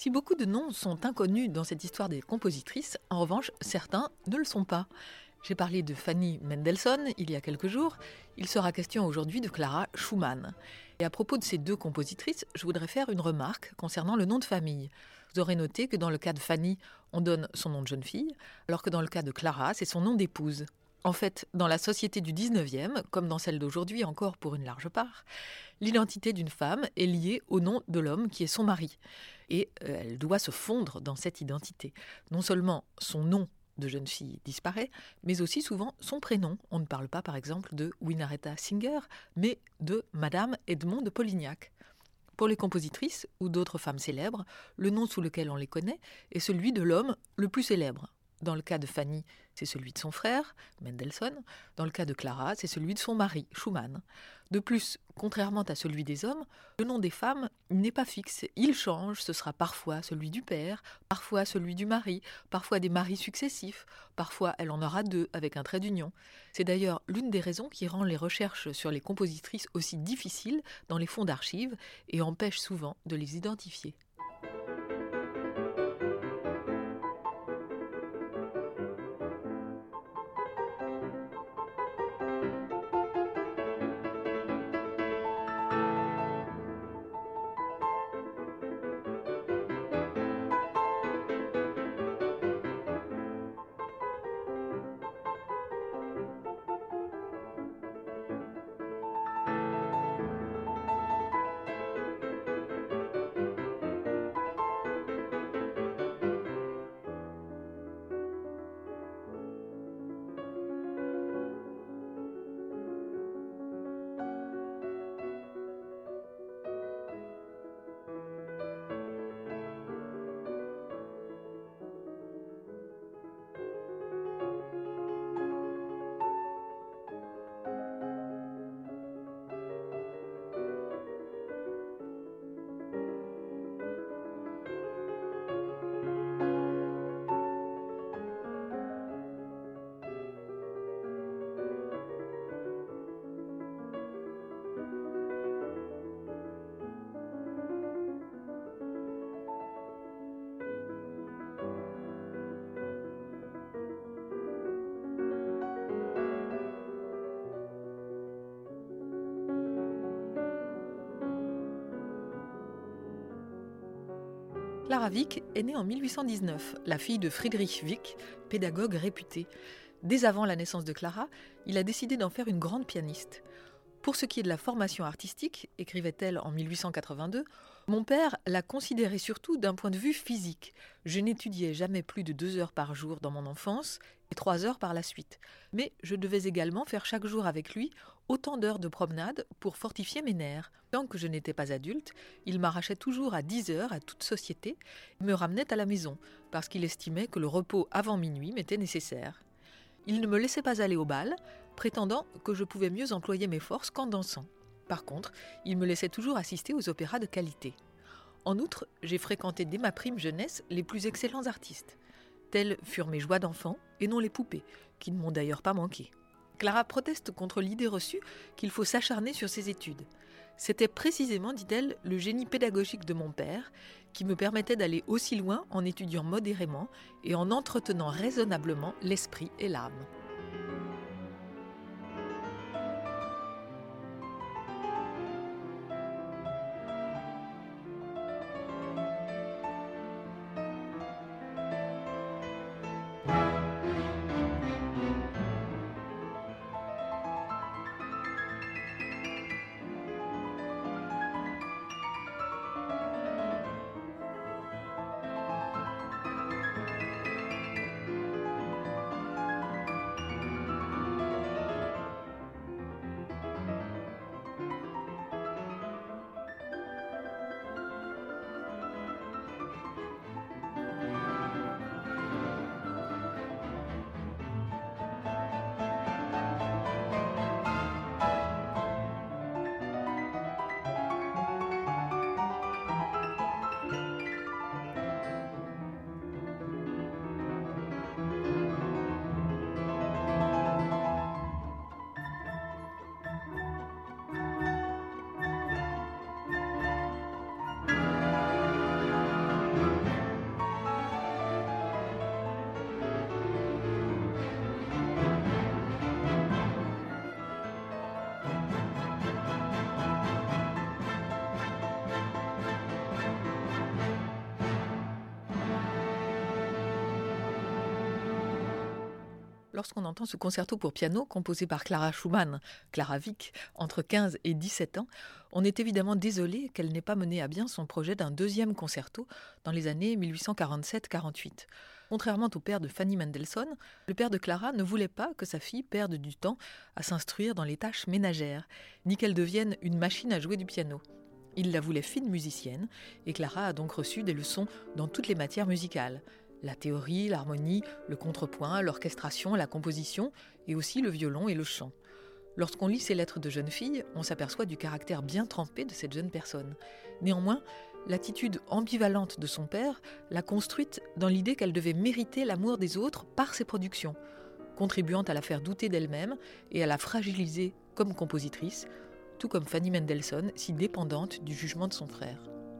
Si beaucoup de noms sont inconnus dans cette histoire des compositrices, en revanche, certains ne le sont pas. J'ai parlé de Fanny Mendelssohn il y a quelques jours, il sera question aujourd'hui de Clara Schumann. Et à propos de ces deux compositrices, je voudrais faire une remarque concernant le nom de famille. Vous aurez noté que dans le cas de Fanny, on donne son nom de jeune fille, alors que dans le cas de Clara, c'est son nom d'épouse. En fait, dans la société du 19e, comme dans celle d'aujourd'hui encore pour une large part, l'identité d'une femme est liée au nom de l'homme qui est son mari. Et elle doit se fondre dans cette identité. Non seulement son nom de jeune fille disparaît, mais aussi souvent son prénom. On ne parle pas par exemple de Winaretta Singer, mais de Madame Edmond de Polignac. Pour les compositrices ou d'autres femmes célèbres, le nom sous lequel on les connaît est celui de l'homme le plus célèbre. Dans le cas de Fanny, c'est celui de son frère, Mendelssohn. Dans le cas de Clara, c'est celui de son mari, Schumann. De plus, contrairement à celui des hommes, le nom des femmes n'est pas fixe. Il change, ce sera parfois celui du père, parfois celui du mari, parfois des maris successifs, parfois elle en aura deux avec un trait d'union. C'est d'ailleurs l'une des raisons qui rend les recherches sur les compositrices aussi difficiles dans les fonds d'archives et empêche souvent de les identifier. Clara Wieck est née en 1819, la fille de Friedrich Wieck, pédagogue réputé. Dès avant la naissance de Clara, il a décidé d'en faire une grande pianiste. Pour ce qui est de la formation artistique, écrivait-elle en 1882, mon père l'a considérée surtout d'un point de vue physique. Je n'étudiais jamais plus de 2 heures par jour dans mon enfance et 3 heures par la suite. Mais je devais également faire chaque jour avec lui autant d'heures de promenade pour fortifier mes nerfs. Tant que je n'étais pas adulte, il m'arrachait toujours à 10 heures à toute société et me ramenait à la maison parce qu'il estimait que le repos avant minuit m'était nécessaire. Il ne me laissait pas aller au bal, prétendant que je pouvais mieux employer mes forces qu'en dansant. Par contre, il me laissait toujours assister aux opéras de qualité. En outre, j'ai fréquenté dès ma prime jeunesse les plus excellents artistes. Telles furent mes joies d'enfant et non les poupées, qui ne m'ont d'ailleurs pas manqué. Clara proteste contre l'idée reçue qu'il faut s'acharner sur ses études. C'était précisément, dit-elle, le génie pédagogique de mon père qui me permettait d'aller aussi loin en étudiant modérément et en entretenant raisonnablement l'esprit et l'âme. Lorsqu'on entend ce concerto pour piano composé par Clara Schumann, Clara Wieck, entre 15 et 17 ans, on est évidemment désolé qu'elle n'ait pas mené à bien son projet d'un deuxième concerto dans les années 1847-48. Contrairement au père de Fanny Mendelssohn, le père de Clara ne voulait pas que sa fille perde du temps à s'instruire dans les tâches ménagères, ni qu'elle devienne une machine à jouer du piano. Il la voulait fine musicienne, et Clara a donc reçu des leçons dans toutes les matières musicales. La théorie, l'harmonie, le contrepoint, l'orchestration, la composition, et aussi le violon et le chant. Lorsqu'on lit ces lettres de jeune fille, on s'aperçoit du caractère bien trempé de cette jeune personne. Néanmoins, l'attitude ambivalente de son père l'a construite dans l'idée qu'elle devait mériter l'amour des autres par ses productions, contribuant à la faire douter d'elle-même et à la fragiliser comme compositrice, tout comme Fanny Mendelssohn, si dépendante du jugement de son frère.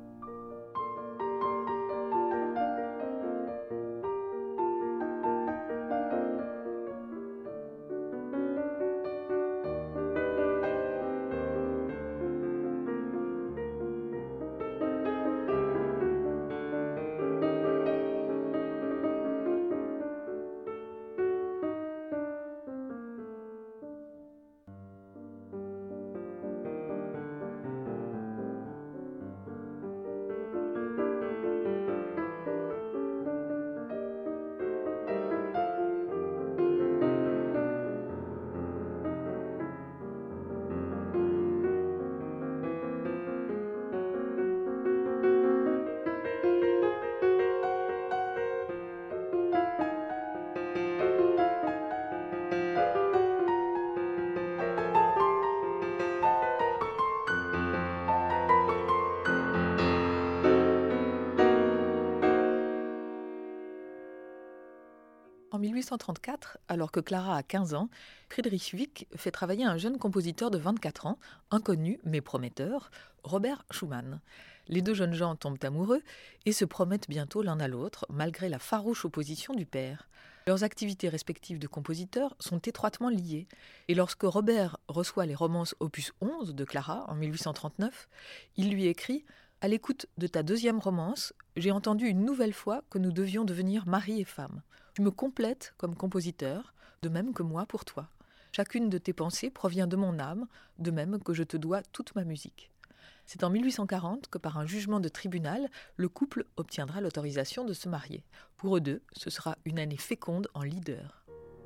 En 1834, alors que Clara a 15 ans, Friedrich Wieck fait travailler un jeune compositeur de 24 ans, inconnu mais prometteur, Robert Schumann. Les deux jeunes gens tombent amoureux et se promettent bientôt l'un à l'autre, malgré la farouche opposition du père. Leurs activités respectives de compositeurs sont étroitement liées, et lorsque Robert reçoit les romances opus 11 de Clara en 1839, il lui écrit « À l'écoute de ta deuxième romance, j'ai entendu une nouvelle fois que nous devions devenir mari et femme. Tu me complètes comme compositeur, de même que moi pour toi. Chacune de tes pensées provient de mon âme, de même que je te dois toute ma musique. » C'est en 1840 que par un jugement de tribunal, le couple obtiendra l'autorisation de se marier. Pour eux deux, ce sera une année féconde en lieder.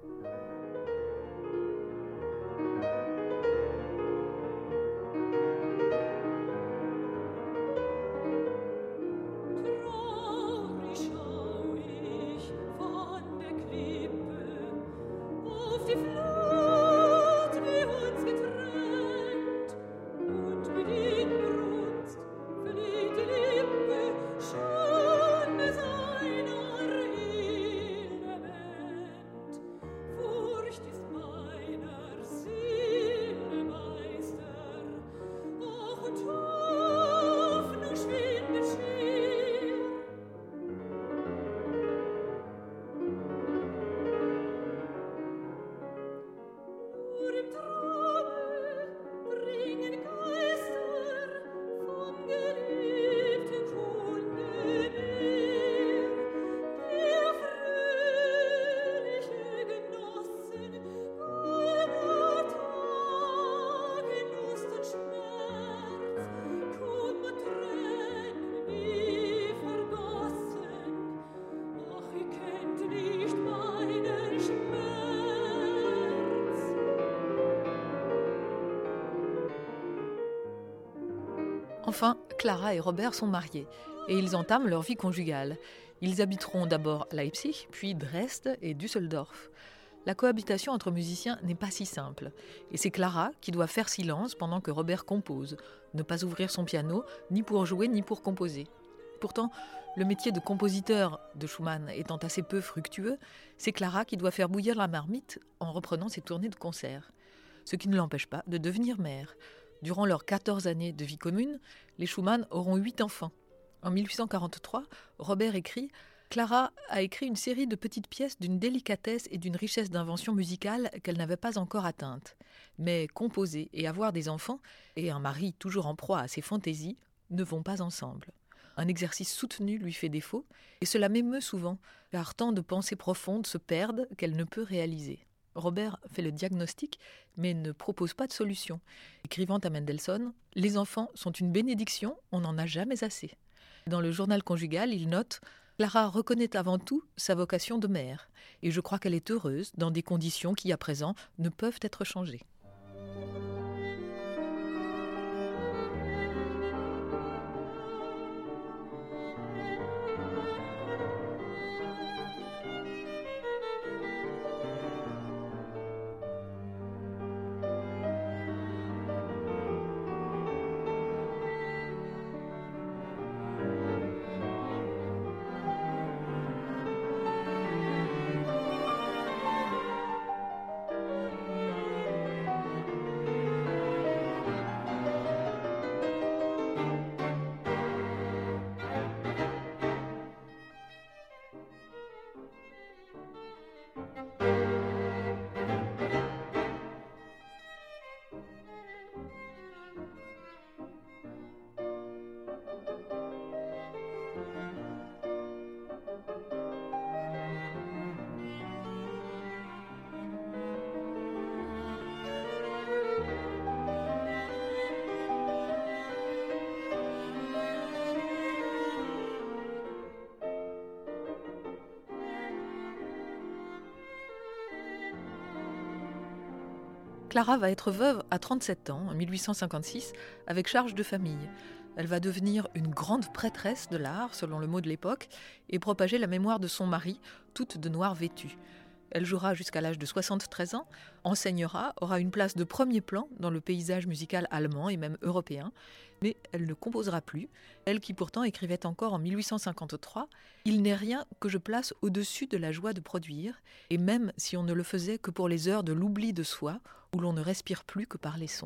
Enfin, Clara et Robert sont mariés et ils entament leur vie conjugale. Ils habiteront d'abord Leipzig, puis Dresde et Düsseldorf. La cohabitation entre musiciens n'est pas si simple. Et c'est Clara qui doit faire silence pendant que Robert compose, ne pas ouvrir son piano, ni pour jouer ni pour composer. Pourtant, le métier de compositeur de Schumann étant assez peu fructueux, c'est Clara qui doit faire bouillir la marmite en reprenant ses tournées de concert. Ce qui ne l'empêche pas de devenir mère. Durant leurs 14 années de vie commune, les Schumann auront 8 enfants. En 1843, Robert écrit « Clara a écrit une série de petites pièces d'une délicatesse et d'une richesse d'invention musicale qu'elle n'avait pas encore atteinte. Mais composer et avoir des enfants, et un mari toujours en proie à ses fantaisies, ne vont pas ensemble. Un exercice soutenu lui fait défaut, et cela m'émeut souvent, car tant de pensées profondes se perdent qu'elle ne peut réaliser. Robert fait le diagnostic, mais ne propose pas de solution. Écrivant à Mendelssohn, « Les enfants sont une bénédiction, on n'en a jamais assez ». Dans le journal conjugal, il note « Clara reconnaît avant tout sa vocation de mère, et je crois qu'elle est heureuse dans des conditions qui, à présent, ne peuvent être changées ». Clara va être veuve à 37 ans, en 1856, avec charge de famille. Elle va devenir une grande prêtresse de l'art, selon le mot de l'époque, et propager la mémoire de son mari, toute de noir vêtue. Elle jouera jusqu'à l'âge de 73 ans, enseignera, aura une place de premier plan dans le paysage musical allemand et même européen, mais elle ne composera plus, elle qui pourtant écrivait encore en 1853 « Il n'est rien que je place au-dessus de la joie de produire, et même si on ne le faisait que pour les heures de l'oubli de soi, où l'on ne respire plus que par les sons. »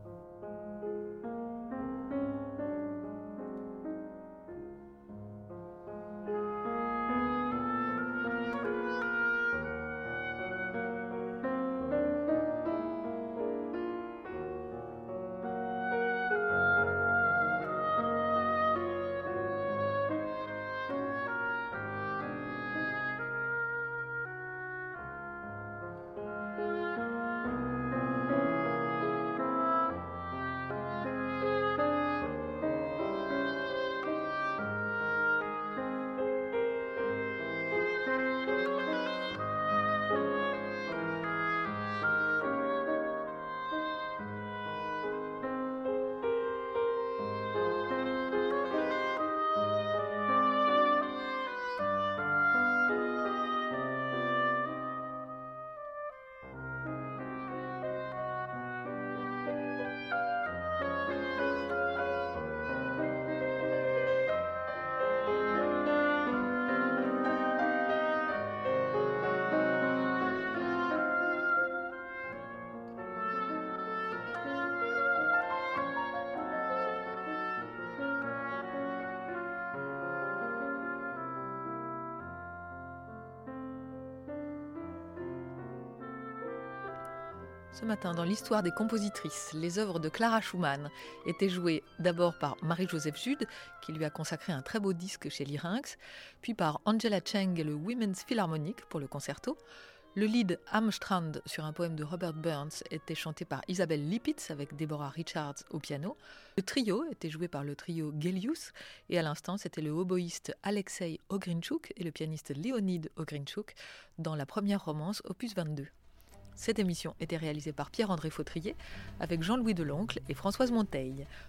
Ce matin, dans l'histoire des compositrices, les œuvres de Clara Schumann étaient jouées d'abord par Marie-Joseph Jude, qui lui a consacré un très beau disque chez Lyrinx, puis par Angela Cheng et le Women's Philharmonic pour le concerto. Le lied Am Strand sur un poème de Robert Burns était chanté par Isabelle Lipitz avec Deborah Richards au piano. Le trio était joué par le trio Gelius et à l'instant c'était le oboïste Alexei Ogrinchuk et le pianiste Leonid Ogrinchuk dans la première romance opus 22. Cette émission était réalisée par Pierre-André Fautrier avec Jean-Louis Deloncle et Françoise Monteil.